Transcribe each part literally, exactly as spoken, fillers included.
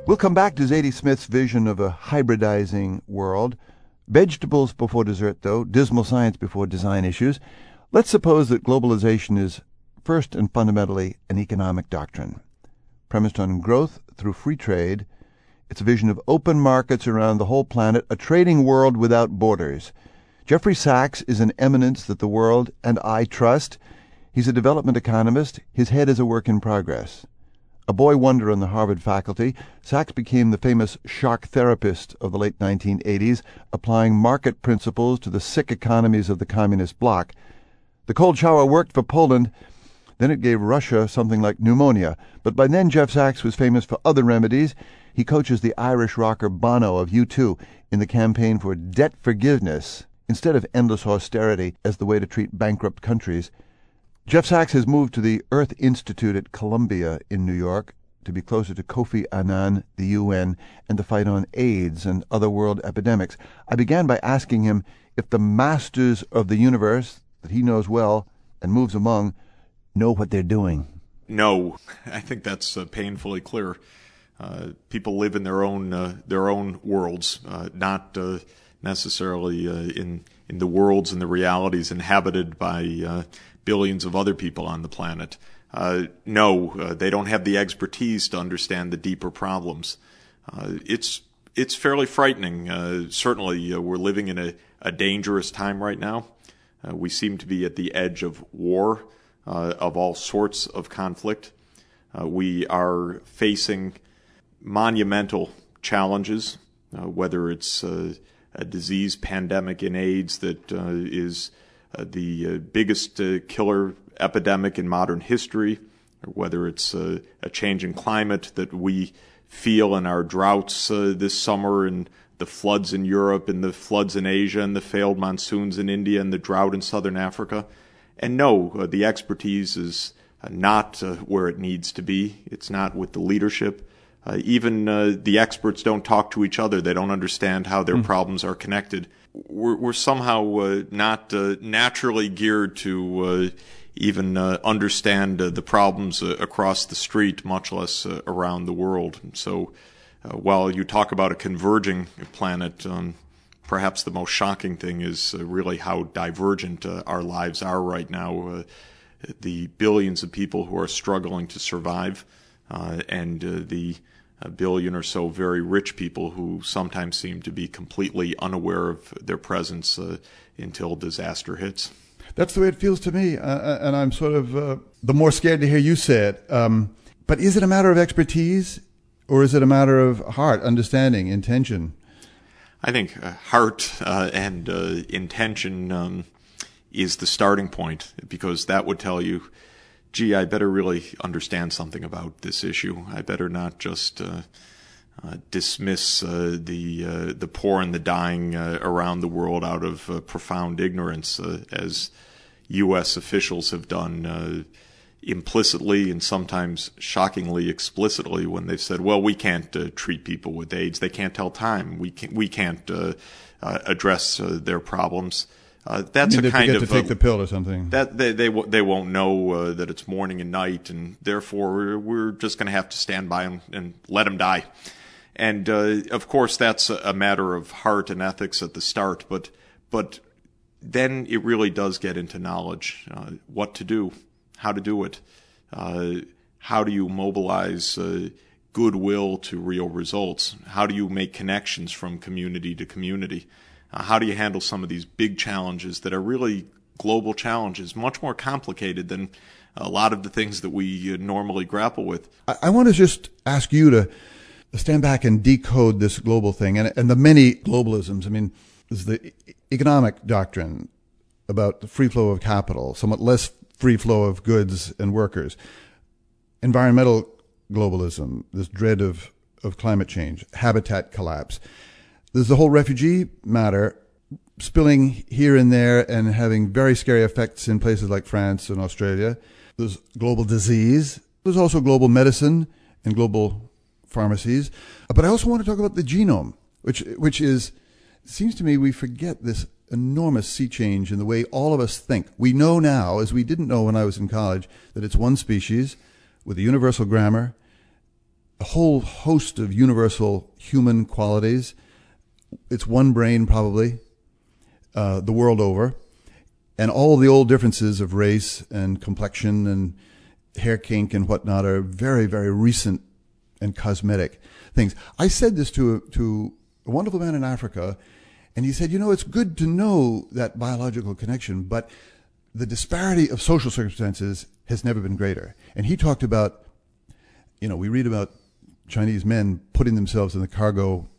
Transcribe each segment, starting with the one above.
We'll come back to Zadie Smith's vision of a hybridizing world. Vegetables before dessert, though, dismal science before design issues. Let's suppose that globalization is first and fundamentally an economic doctrine. Premised on growth through free trade, it's a vision of open markets around the whole planet, a trading world without borders. Jeffrey Sachs is an eminence that the world and I trust. He's a development economist. His head is a work in progress. A boy wonder on the Harvard faculty, Sachs became the famous shock therapist of the late nineteen eighties, applying market principles to the sick economies of the communist bloc. The cold shower worked for Poland, then it gave Russia something like pneumonia. But by then Jeff Sachs was famous for other remedies. He coaches the Irish rocker Bono of U two in the campaign for debt forgiveness instead of endless austerity as the way to treat bankrupt countries. Jeff Sachs has moved to the Earth Institute at Columbia in New York to be closer to Kofi Annan, the U N, and the fight on AIDS and other world epidemics. I began by asking him if the masters of the universe that he knows well and moves among know what they're doing. No, I think that's uh, painfully clear. Uh, people live in their own uh, their own worlds, uh, not uh, necessarily uh, in in the worlds and the realities inhabited by uh, billions of other people on the planet. Uh, no, uh, they don't have the expertise to understand the deeper problems. Uh, it's it's fairly frightening. Uh, certainly, uh, we're living in a, a dangerous time right now. Uh, we seem to be at the edge of war, uh, of all sorts of conflict. Uh, we are facing monumental challenges, uh, whether it's uh, a disease pandemic in AIDS that uh, is uh, the uh, biggest uh, killer epidemic in modern history, or whether it's uh, a change in climate that we feel in our droughts uh, this summer and the floods in Europe and the floods in Asia and the failed monsoons in India and the drought in southern Africa. And no, uh, the expertise is uh, not uh, where it needs to be. It's not with the leadership. Uh, even uh, the experts don't talk to each other. They don't understand how their mm. problems are connected. We're, we're somehow uh, not uh, naturally geared to uh, even uh, understand uh, the problems uh, across the street, much less uh, around the world. So uh, while you talk about a converging planet, um, perhaps the most shocking thing is uh, really how divergent uh, our lives are right now. Uh, the billions of people who are struggling to survive, uh, and uh, the a billion or so very rich people who sometimes seem to be completely unaware of their presence uh, until disaster hits. That's the way it feels to me, uh, and I'm sort of uh, the more scared to hear you say it. Um, but is it a matter of expertise, or is it a matter of heart, understanding, intention? I think uh, heart uh, and uh, intention um, is the starting point, because that would tell you, gee, I better really understand something about this issue. I better not just uh, uh, dismiss uh, the uh, the poor and the dying uh, around the world out of uh, profound ignorance, uh, as U S officials have done uh, implicitly and sometimes shockingly explicitly when they've said, well, we can't uh, treat people with AIDS. They can't tell time. We can't, we can't uh, uh, address uh, their problems. Uh, that's you mean a kind of to take uh, the pill or something. That they they they won't know uh, that it's morning and night, and therefore we're, we're just going to have to stand by and, and let them die. And uh, of course, that's a matter of heart and ethics at the start, but but then it really does get into knowledge, uh, what to do, how to do it, uh, how do you mobilize uh, goodwill to real results, how do you make connections from community to community. Uh, how do you handle some of these big challenges that are really global challenges, much more complicated than a lot of the things that we uh, normally grapple with? I, I want to just ask you to stand back and decode this global thing and, and the many globalisms. I mean, there's the economic doctrine about the free flow of capital, somewhat less free flow of goods and workers. Environmental globalism, this dread of, of climate change, habitat collapse. There's the whole refugee matter spilling here and there and having very scary effects in places like France and Australia. There's global disease. There's also global medicine and global pharmacies. But I also want to talk about the genome, which which is, it seems to me we forget this enormous sea change in the way all of us think. We know now, as we didn't know when I was in college, that it's one species with a universal grammar, a whole host of universal human qualities. It's one brain, probably, uh, the world over. And all the old differences of race and complexion and hair kink and whatnot are very, very recent and cosmetic things. I said this to a, to a wonderful man in Africa, and he said, you know, it's good to know that biological connection, but the disparity of social circumstances has never been greater. And he talked about, you know, we read about Chinese men putting themselves in the cargo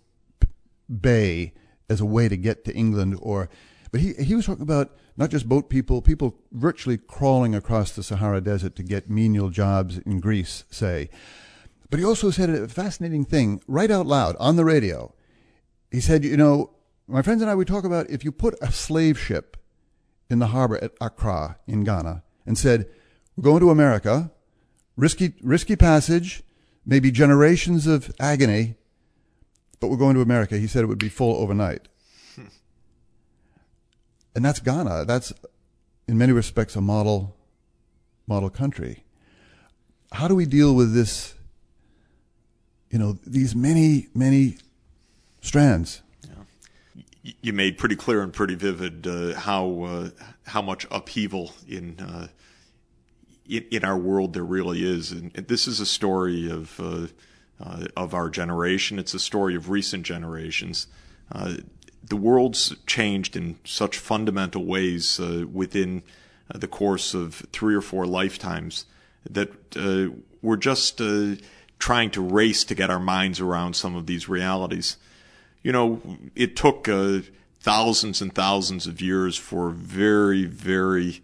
bay as a way to get to England, or, but he he was talking about not just boat people, people virtually crawling across the Sahara Desert to get menial jobs in Greece, say. But he also said a fascinating thing right out loud on the radio. He said, you know, my friends and I, we talk about if you put a slave ship in the harbor at Accra in Ghana and said, we're going to America, risky, risky passage, maybe generations of agony, but we're going to America. He said it would be full overnight. Hmm. And that's Ghana. That's, in many respects, a model, model country. How do we deal with this, you know, these many, many strands? Yeah. You made pretty clear and pretty vivid uh, how uh, how much upheaval in, uh, in in our world there really is, and, and this is a story of uh, uh, of our generation. It's a story of recent generations. Uh, the world's changed in such fundamental ways uh, within uh, the course of three or four lifetimes that uh, we're just uh, trying to race to get our minds around some of these realities. You know, it took uh, thousands and thousands of years for very, very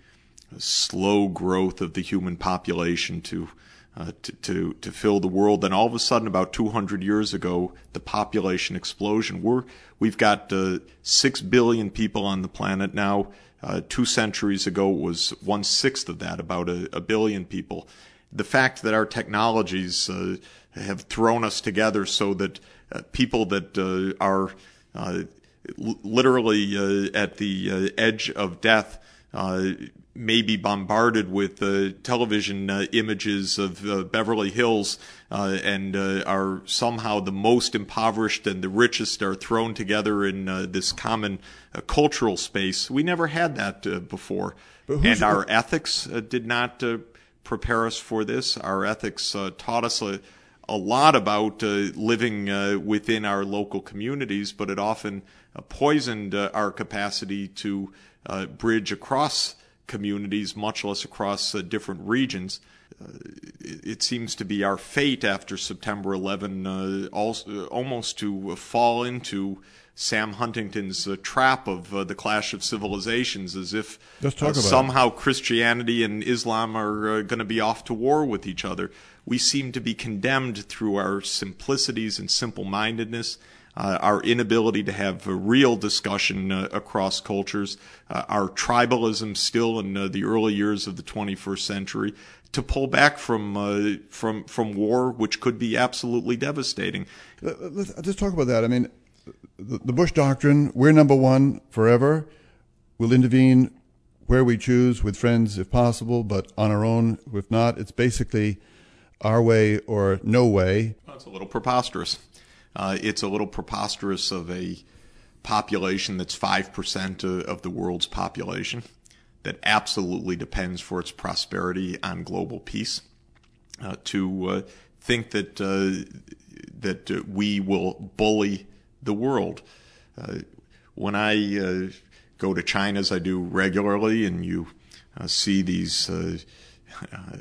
slow growth of the human population to, uh, to to to fill the world. Then all of a sudden, about two hundred years ago, the population explosion. We're we've got uh, six billion people on the planet now. Uh, two centuries ago, it was one sixth of that, about a, a billion people. The fact that our technologies uh, have thrown us together so that uh, people that uh, are uh, l- literally uh, at the uh, edge of death uh, may be bombarded with uh, television uh, images of uh, Beverly Hills uh, and uh, are somehow the most impoverished and the richest are thrown together in uh, this common uh, cultural space. We never had that uh, before. And our ethics uh, did not uh, prepare us for this. Our ethics uh, taught us a, a lot about uh, living uh, within our local communities, but it often uh, poisoned uh, our capacity to uh, bridge across communities, much less across uh, different regions. Uh, it, it seems to be our fate after September eleventh uh, also, almost to fall into Sam Huntington's uh, trap of uh, the clash of civilizations, as if uh, somehow Christianity and Islam are uh, going to be off to war with each other. We seem to be condemned through our simplicities and simple-mindedness, uh, our inability to have a real discussion uh, across cultures, uh, our tribalism still in uh, the early years of the twenty-first century, to pull back from uh, from from war, which could be absolutely devastating. Let's just talk about that. I mean, the Bush Doctrine, we're number one forever. We'll intervene where we choose, with friends if possible, but on our own if not. It's basically our way or no way. Well, it's a little preposterous. Uh, it's a little preposterous of a population that's five percent of the world's population that absolutely depends for its prosperity on global peace, uh, to uh, think that, uh, that uh, we will bully the world. Uh, when I uh, go to China, as I do regularly, and you uh, see these uh, uh,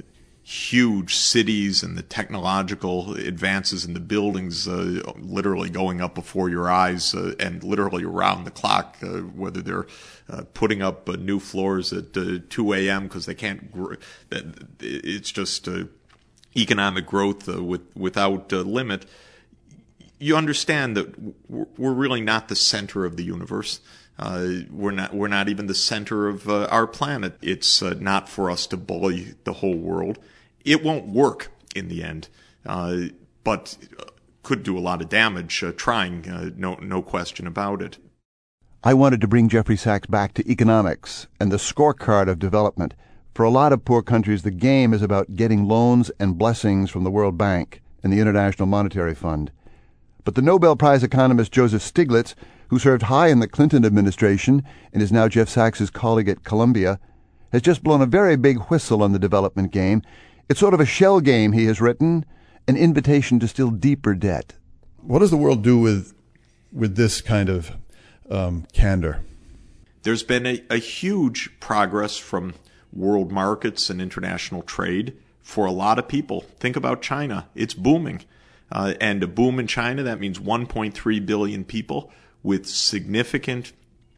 huge cities and the technological advances in the buildings uh, literally going up before your eyes uh, and literally around the clock, uh, whether they're uh, putting up uh, new floors at uh, two a.m. because they can't, gr- that it's just uh, economic growth uh, with, without uh, limit. You understand that we're really not the center of the universe. Uh, we're not. We're not even the center of uh, our planet. It's uh, not for us to bully the whole world. It won't work in the end, uh, but could do a lot of damage uh, trying. Uh, no, no question about it. I wanted to bring Jeffrey Sachs back to economics and the scorecard of development. For a lot of poor countries, the game is about getting loans and blessings from the World Bank and the International Monetary Fund. But the Nobel Prize economist Joseph Stiglitz, who served high in the Clinton administration and is now Jeff Sachs's colleague at Columbia, has just blown a very big whistle on the development game. It's sort of a shell game, he has written, an invitation to still deeper debt. What does the world do with with this kind of um, candor? There's been a, a huge progress from world markets and international trade for a lot of people. Think about China. It's booming. Uh, and a boom in China, that means one point three billion people with significant,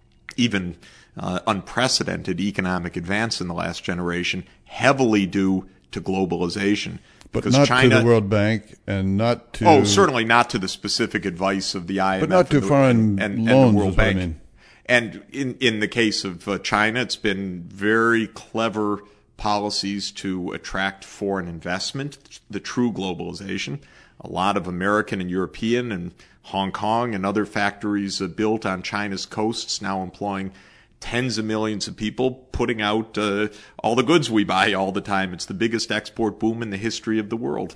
even uh, unprecedented economic advance in the last generation, heavily due to globalization. But because not China, to the World Bank and not to... Oh, certainly not to the specific advice of the I M F. But not to and the, foreign and, and, loans, and the World is what Bank. I mean. And in, in the case of uh, China, it's been very clever policies to attract foreign investment, the true globalization. A lot of American and European and Hong Kong and other factories uh, built on China's coasts now employing tens of millions of people, putting out uh, all the goods we buy all the time. It's the biggest export boom in the history of the world.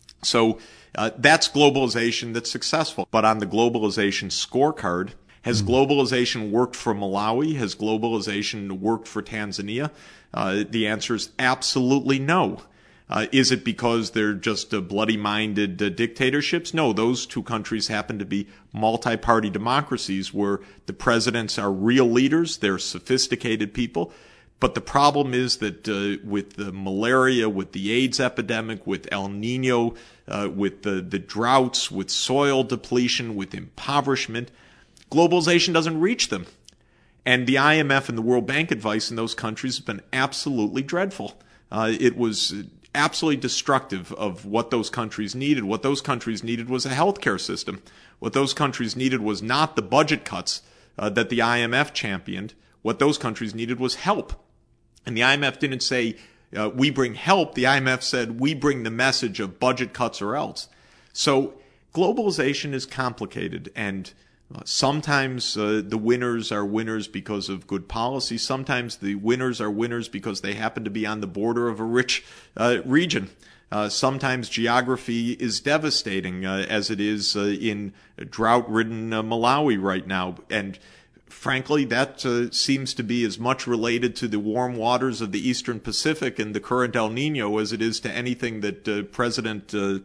So uh, that's globalization that's successful. But on the globalization scorecard, has globalization worked for Malawi? Has globalization worked for Tanzania? Uh, the answer is absolutely no. Uh, is it because they're just uh, bloody-minded uh, dictatorships? No, those two countries happen to be multi-party democracies where the presidents are real leaders, they're sophisticated people. But the problem is that uh, with the malaria, with the AIDS epidemic, with El Nino, uh, with the, the droughts, with soil depletion, with impoverishment, globalization doesn't reach them. And the I M F and the World Bank advice in those countries has been absolutely dreadful. Uh, it was absolutely destructive of what those countries needed. What those countries needed was a healthcare system. What those countries needed was not the budget cuts uh, that the I M F championed. What those countries needed was help. And the I M F didn't say, uh, we bring help. The I M F said, we bring the message of budget cuts or else. So globalization is complicated, and Uh, sometimes uh, the winners are winners because of good policy. Sometimes the winners are winners because they happen to be on the border of a rich uh, region. Uh, sometimes geography is devastating, uh, as it is uh, in drought-ridden uh, Malawi right now. And frankly, that uh, seems to be as much related to the warm waters of the Eastern Pacific and the current El Nino as it is to anything that uh, President uh,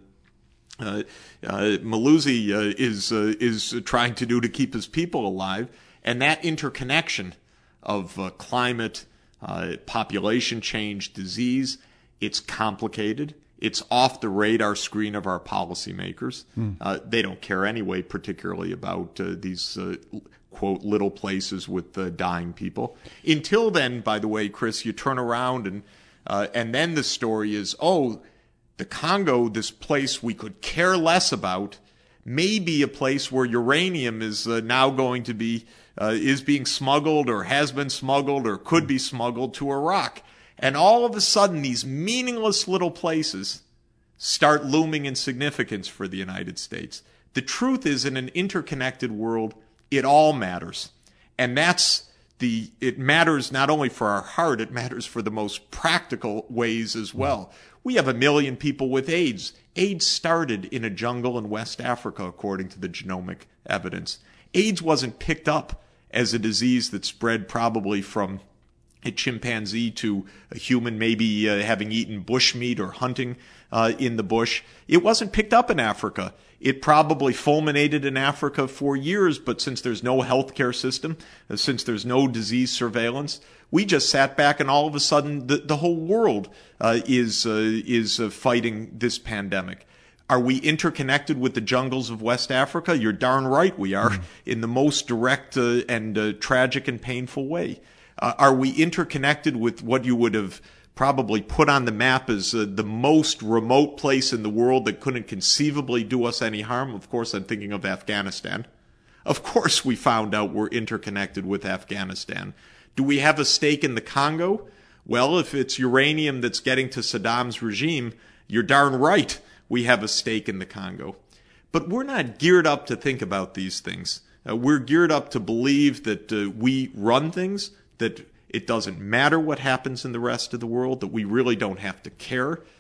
Uh, uh, Malusi uh, is uh, is trying to do to keep his people alive, and that interconnection of uh, climate, uh, population change, disease, it's complicated. It's off the radar screen of our policymakers. Hmm. Uh, they don't care anyway, particularly about uh, these uh, quote little places with uh, dying people. Until then, by the way, Chris, you turn around and uh, and then the story is, oh, the Congo, this place we could care less about, may be a place where uranium is uh, now going to be, uh, is being smuggled or has been smuggled or could be smuggled to Iraq. And all of a sudden, these meaningless little places start looming in significance for the United States. The truth is, in an interconnected world, it all matters. And that's the, it matters not only for our heart, it matters for the most practical ways as well. We have a million people with AIDS. AIDS started in a jungle in West Africa, according to the genomic evidence. AIDS wasn't picked up as a disease that spread probably from a chimpanzee to a human, maybe uh, having eaten bushmeat or hunting uh, in the bush. It wasn't picked up in Africa. It probably fulminated in Africa for years, but since there's no healthcare system, uh, since there's no disease surveillance, we just sat back and all of a sudden the, the whole world uh, is uh, is uh, fighting this pandemic. Are we interconnected with the jungles of West Africa? You're darn right we are, mm-hmm. in the most direct uh, and uh, tragic and painful way. Uh, are we interconnected with what you would have probably put on the map as uh, the most remote place in the world that couldn't conceivably do us any harm? Of course, I'm thinking of Afghanistan. Of course we found out we're interconnected with Afghanistan. Do we have a stake in the Congo? Well, if it's uranium that's getting to Saddam's regime, you're darn right we have a stake in the Congo. But we're not geared up to think about these things. Uh, we're geared up to believe that uh, we run things, that it doesn't matter what happens in the rest of the world, that we really don't have to care.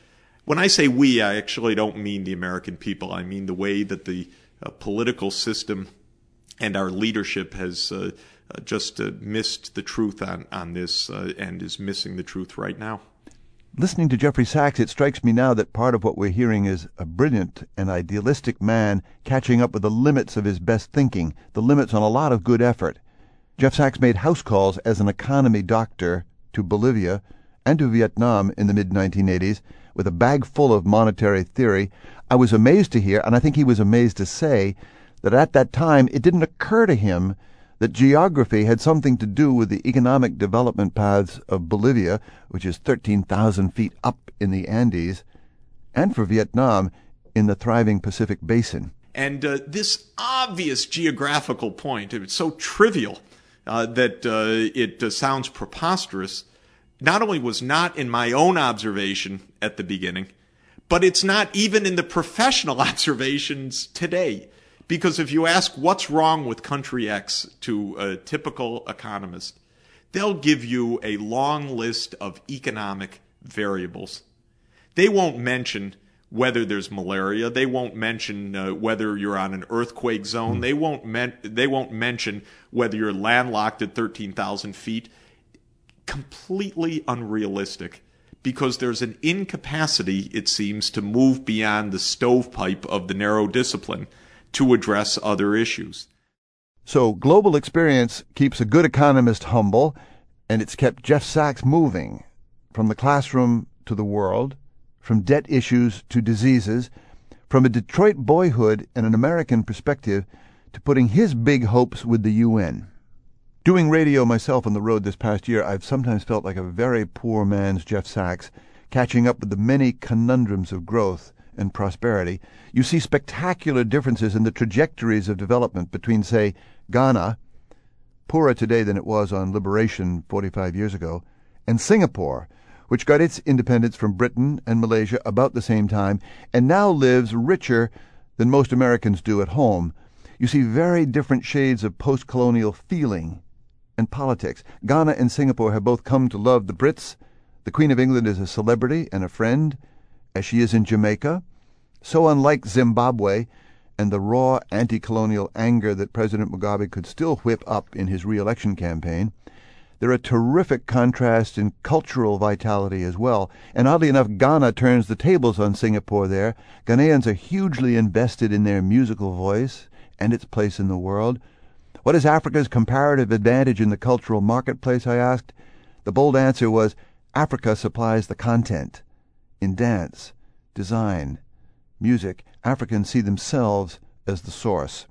When I say we, I actually don't mean the American people. I mean the way that the uh, political system and our leadership has uh, uh, just uh, missed the truth on, on this uh, and is missing the truth right now. Listening to Jeffrey Sachs, it strikes me now that part of what we're hearing is a brilliant and idealistic man catching up with the limits of his best thinking, the limits on a lot of good effort. Jeff Sachs made house calls as an economy doctor to Bolivia and to Vietnam in the mid nineteen eighties with a bag full of monetary theory. I was amazed to hear, and I think he was amazed to say, that at that time it didn't occur to him that geography had something to do with the economic development paths of Bolivia, which is thirteen thousand feet up in the Andes, and for Vietnam in the thriving Pacific Basin. And uh, this obvious geographical point, it's so trivial uh, that uh, it uh, sounds preposterous, not only was not in my own observation at the beginning, but it's not even in the professional observations today. Because if you ask what's wrong with country X to a typical economist, they'll give you a long list of economic variables. They won't mention whether there's malaria. They won't mention uh, whether you're on an earthquake zone. They won't men- they won't mention whether you're landlocked at thirteen thousand feet. Completely unrealistic, because there's an incapacity, it seems, to move beyond the stovepipe of the narrow discipline to address other issues. So global experience keeps a good economist humble, and it's kept Jeff Sachs moving from the classroom to the world, from debt issues to diseases, from a Detroit boyhood and an American perspective to putting his big hopes with the U N. Doing radio myself on the road this past year, I've sometimes felt like a very poor man's Jeff Sachs, catching up with the many conundrums of growth and prosperity. You see spectacular differences in the trajectories of development between, say, Ghana, poorer today than it was on liberation forty-five years ago, and Singapore, which got its independence from Britain and Malaysia about the same time, and now lives richer than most Americans do at home. You see very different shades of post-colonial feeling and politics. Ghana and Singapore have both come to love the Brits. The Queen of England is a celebrity and a friend, as she is in Jamaica. So unlike Zimbabwe and the raw anti-colonial anger that President Mugabe could still whip up in his re-election campaign, they're a terrific contrast in cultural vitality as well. And oddly enough, Ghana turns the tables on Singapore there. Ghanaians are hugely invested in their musical voice and its place in the world. What is Africa's comparative advantage in the cultural marketplace, I asked? The bold answer was, Africa supplies the content. In dance, design, music, Africans see themselves as the source.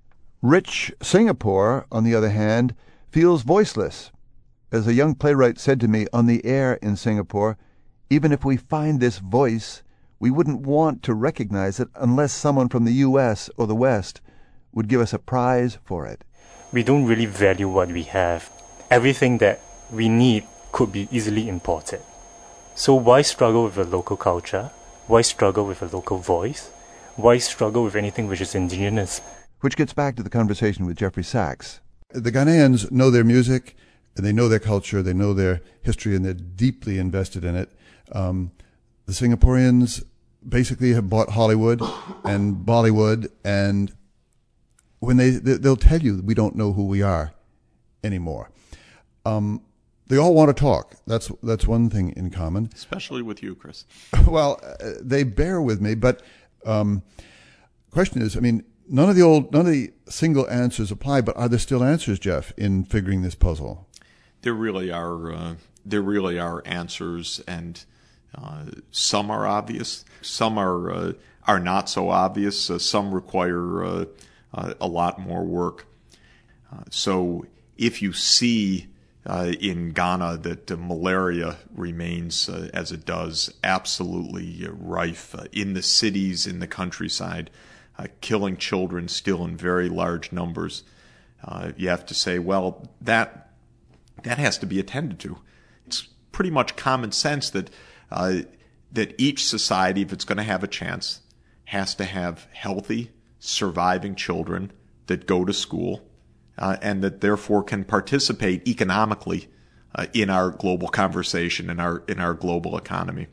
Rich Singapore, on the other hand, feels voiceless. As a young playwright said to me on the air in Singapore, even if we find this voice, we wouldn't want to recognize it unless someone from the U S or the West would give us a prize for it. We don't really value what we have. Everything that we need could be easily imported. So why struggle with a local culture? Why struggle with a local voice? Why struggle with anything which is indigenous? Which gets back to the conversation with Jeffrey Sachs. The Ghanaians know their music, and they know their culture, they know their history, and they're deeply invested in it. Um, the Singaporeans basically have bought Hollywood and Bollywood, and when they they'll tell you we don't know who we are anymore. Um, they all want to talk. That's that's one thing in common. Especially with you, Chris. Well, uh, they bear with me, but um, question is, I mean, none of the old, none of the single answers apply. But are there still answers, Jeff, in figuring this puzzle? There really are. Uh, there really are answers, and uh, some are obvious. Some are uh, are not so obvious. Uh, some require uh, uh, a lot more work. Uh, so, if you see uh, in Ghana that uh, malaria remains uh, as it does, absolutely uh, rife uh, in the cities, in the countryside, uh, killing children still in very large numbers, uh, you have to say, well, that. That has to be attended to. It's pretty much common sense that uh, that each society, if it's going to have a chance, has to have healthy, surviving children that go to school uh, and that therefore can participate economically uh, in our global conversation, in our in our global economy.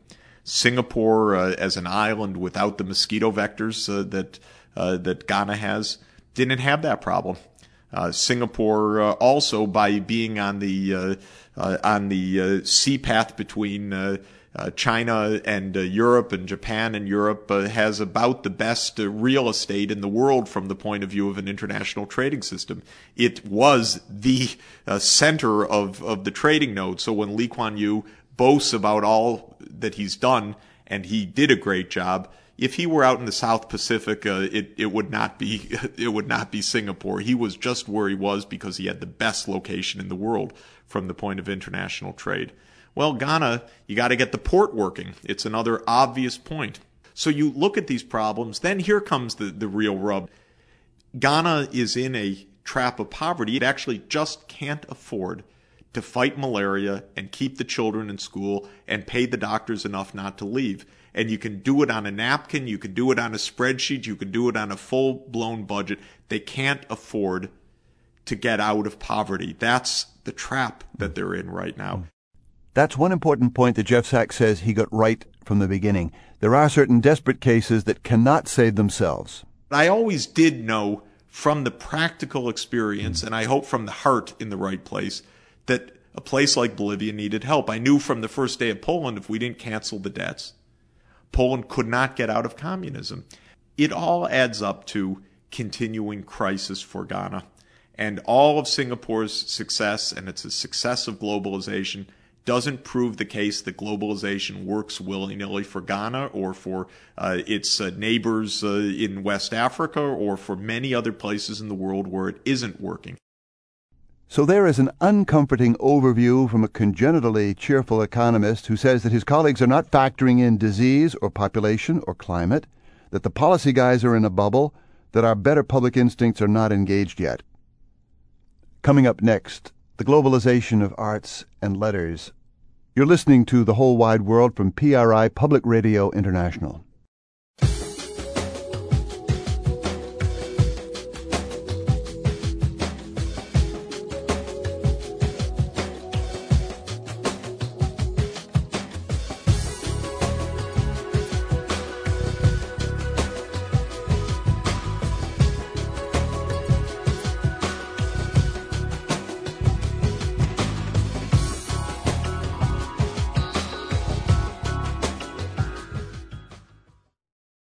Singapore, uh, as an island without the mosquito vectors uh, that uh, that Ghana has, didn't have that problem. Uh, Singapore uh, also, by being on the uh, uh, on the uh, sea path between uh, uh, China and uh, Europe and Japan and Europe, uh, has about the best uh, real estate in the world from the point of view of an international trading system. It was the uh, center of, of the trading node. So when Lee Kuan Yew boasts about all that he's done, and he did a great job, if he were out in the South Pacific, uh, it, it would not be it would not be Singapore. He was just where he was because he had the best location in the world from the point of international trade. Well, Ghana, you got to get the port working. It's another obvious point. So you look at these problems, then here comes the, the real rub. Ghana is in a trap of poverty. It actually just can't afford to fight malaria and keep the children in school and pay the doctors enough not to leave. And you can do it on a napkin, you can do it on a spreadsheet, you can do it on a full-blown budget. They can't afford to get out of poverty. That's the trap that they're in right now. That's one important point that Jeff Sachs says he got right from the beginning. There are certain desperate cases that cannot save themselves. I always did know from the practical experience, and I hope from the heart in the right place, that a place like Bolivia needed help. I knew from the first day of Poland, if we didn't cancel the debts, Poland could not get out of communism. It all adds up to continuing crisis for Ghana. And all of Singapore's success, and it's a success of globalization, doesn't prove the case that globalization works willy-nilly for Ghana or for uh, its uh, neighbors uh, in West Africa or for many other places in the world where it isn't working. So there is an uncomforting overview from a congenitally cheerful economist who says that his colleagues are not factoring in disease or population or climate, that the policy guys are in a bubble, that our better public instincts are not engaged yet. Coming up next, the globalization of arts and letters. You're listening to The Whole Wide World from P R I Public Radio International.